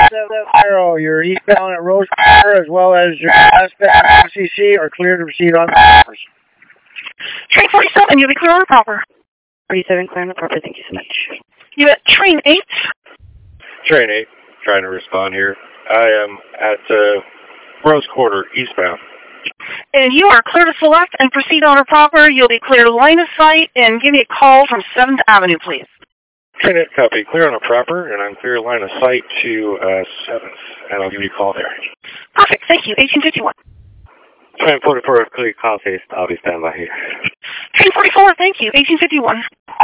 770, you're eastbound at Rose Quarter as well as your westbound FCC are clear to proceed on the proper. Train 47, you'll be clear on the proper. 47, clear on the proper, thank you so much. You at Train 8? Train 8, trying to respond here. I am at Rose Quarter, eastbound. And you are clear to select and proceed on the proper. You'll be clear to line of sight and give me a call from 7th Avenue, please. Train 8, copy. Clear on a proper, and I'm clear line of sight to 7th, and I'll give you a call there. Perfect, thank you. 1851. Train 44, clear call face. I'll be standing by here. Train 44, thank you. 1851.